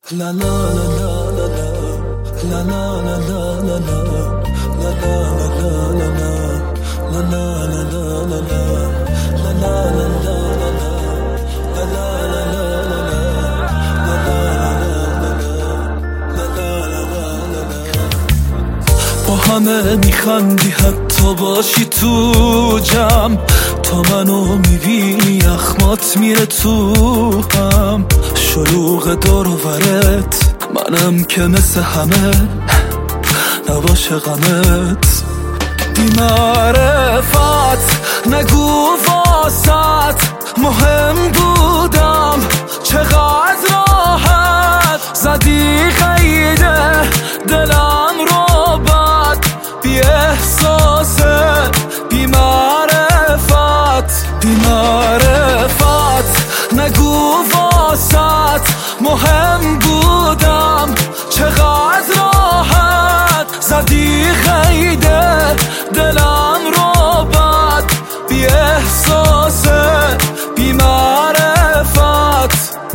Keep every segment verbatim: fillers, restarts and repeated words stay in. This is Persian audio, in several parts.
La la la la la la la la la la la la la la la la la la la با همه میخندی حتی باشی تو جمع، تا منو میبینی اخمات میره تو هم. شلوغ دور و برت منم که مثل همه نباشه غمت. بی معرفت نگو واسط مهم بودم، چقدر راحت زدی قیده دلم رو بد. بی احساسه بی معرفت بی معرفت نگو واسط مهم بودم، چقدر راحت زدی قیده دلم رو بد. بی احساسه بی معرفت.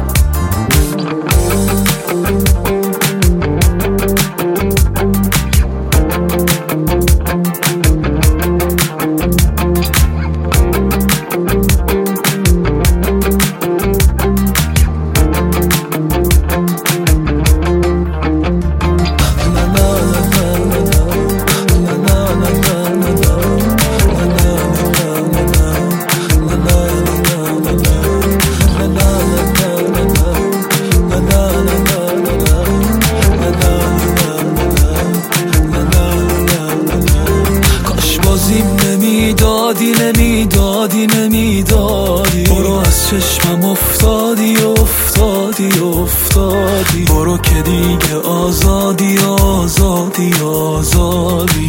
نمیدادی نمیدادی نمیدادی برو از چشمم افتادی افتادی افتادی برو که دیگه آزادی آزادی آزادی.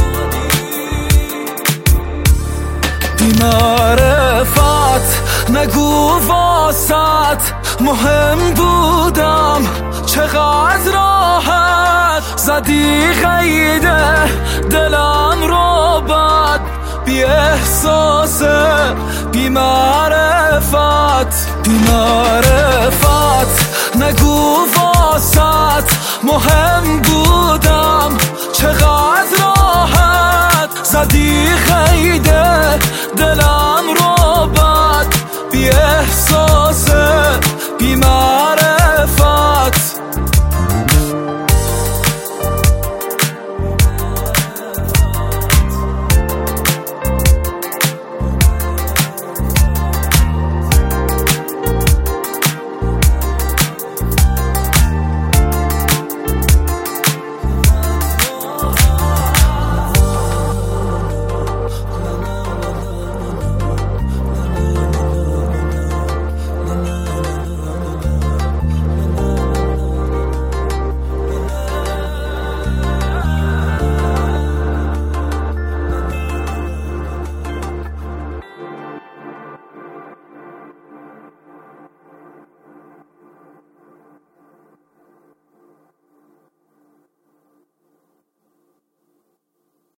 بی معرفت نگو واسط مهم بودم، چقدر راحت زدی قیده دلم رو بد. بی احساسه بی معرفت بی معرفت نگو واسط مهم بودم، چقدر